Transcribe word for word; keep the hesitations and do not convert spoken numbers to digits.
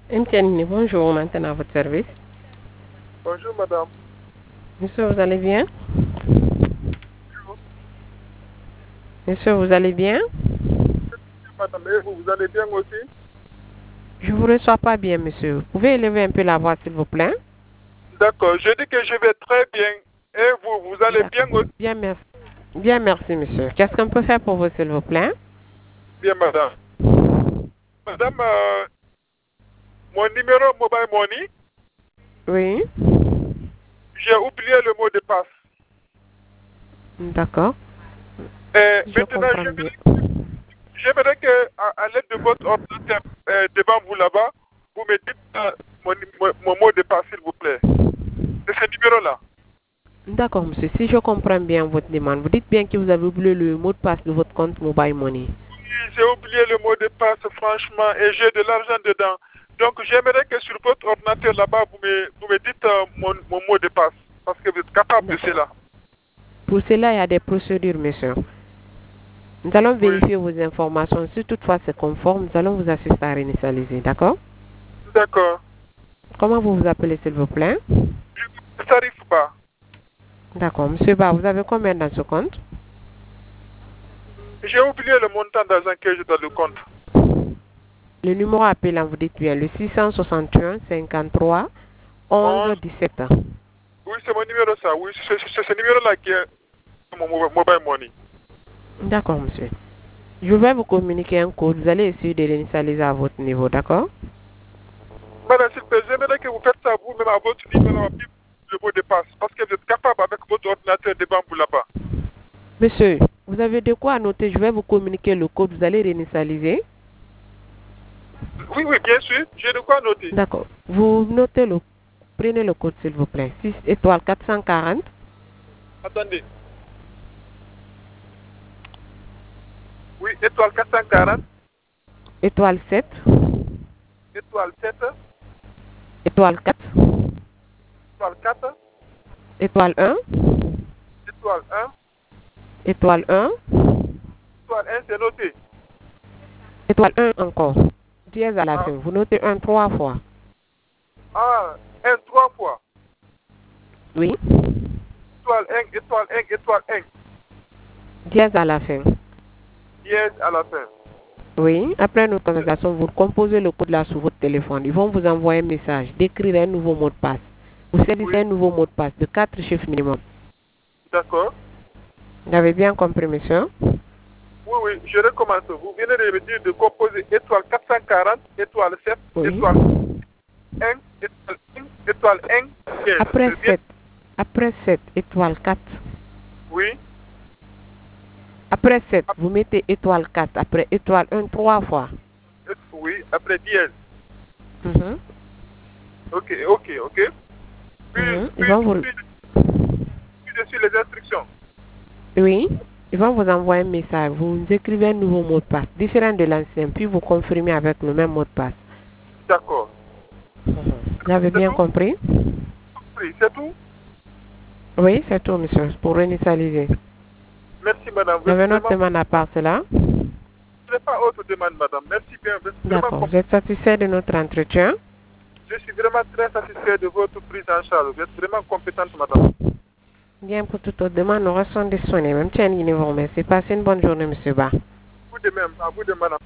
Mtiani, bonjour, maintenant à votre service. Bonjour madame. Monsieur, vous allez bien? Monsieur, vous allez bien? Madame, et vous, vous allez bien aussi? Je vous reçois pas bien, monsieur. Vous pouvez élever un peu la voix, s'il vous plaît? D'accord, je dis que je vais très bien. Et vous, vous allez bien aussi? Bien, merci. Bien, merci, monsieur. Qu'est-ce qu'on peut faire pour vous, s'il vous plaît? Bien madame. Madame, euh, mon numéro mobile money, Oui. j'ai oublié le mot de passe. D'accord. Et Je maintenant, comprends bien. j'aimerais j'aimerais que, à, à l'aide de votre ordinateur euh, devant vous là-bas, vous me dites euh, mon, mon, mon mot de passe, s'il vous plaît. C'est ce numéro-là. D'accord, monsieur. Si je comprends bien votre demande, vous dites bien que vous avez oublié le mot de passe de votre compte Mobile Money. Oui, j'ai oublié le mot de passe, franchement, et j'ai de l'argent dedans. Donc, j'aimerais que sur votre ordinateur là-bas, vous me, vous me dites euh, mon, mon mot de passe, parce que vous êtes capable de cela. Pour cela, il y a des procédures, monsieur. Nous allons Oui, vérifier vos informations. Si toutefois c'est conforme, nous allons vous assister à réinitialiser. D'accord? d'accord. Comment vous vous appelez, s'il vous plaît? Ça n'arrive pas. D'accord. Monsieur Ba, vous avez combien dans ce compte? J'ai oublié le montant d'argent que j'ai dans le compte. Le numéro appelant, vous dites bien le six cent soixante et un cinquante-trois onze onze. dix-sept. Oui, c'est mon numéro, ça. Oui, c'est c'est ce numéro-là qui est mon mo- mobile money. D'accord, monsieur. Je vais vous communiquer un code. Vous allez essayer de réinitialiser à votre niveau. D'accord? Madame, s'il vous plaît, j'aimerais que vous faites ça vous-même à votre numéro, le mot de passe, parce que vous êtes capable avec votre ordinateur devant vous là-bas. Monsieur, vous avez de quoi noter. Je vais vous communiquer le code. Vous allez réinitialiser. Oui, oui, bien sûr, j'ai de quoi noter. D'accord. Vous notez le. Prenez le code, s'il vous plaît. six étoiles quatre cent quarante. Attendez. Oui, étoile quatre cent quarante, Étoile sept. étoile sept, Étoile quatre. étoile quatre, Étoile un. étoile un, Étoile un. étoile un, c'est noté. Étoile un encore. Dièse à la Ah, fin. Vous notez un trois fois. ah, un trois fois. Oui. Étoile un, étoile un, étoile un. Dièse à la fin. Dièse à la fin. Oui. Après notre conversation, vous composez le code là sur votre téléphone. Ils vont vous envoyer un message d'écrire un nouveau mot de passe. Vous saisissez Oui, un nouveau mot de passe de quatre chiffres minimum. d'accord. Vous avez bien compris, monsieur? Oui, oui, je recommence. Vous venez de me dire de composer étoile quatre cent quarante, étoile sept, Oui. étoile un, étoile un, étoile un, dièse. Après C'est bien? sept. Après sept, étoile quatre. Oui. Après sept, vous mettez étoile quatre. Après étoile un, trois fois. Oui, après dièse. Mhm. Ok, ok, ok. Puis, Mhm. Ils puis, vont vous. puis, puis dessus les instructions. Oui, ils vont vous envoyer un message. Vous écrivez un nouveau mot de passe, différent de l'ancien, puis vous confirmez avec le même mot de passe. D'accord. Vous avez C'est bien tout? compris? Oui, c'est tout? Oui, c'est tout, monsieur, pour réinitialiser. Merci, madame. Vous Vous êtes avez une autre vraiment... demande à part cela? Je n'ai pas autre demande, madame. Merci bien. Vous êtes vraiment... D'accord. com- Vous êtes satisfait de notre entretien? Je suis vraiment très satisfait de votre prise en charge. Vous êtes vraiment compétente, madame. Bien, pour toute autre demande, nous restons disponibles. Même tiens, vous remercie. Passez une bonne journée, monsieur Ba. Vous de même. À vous de madame.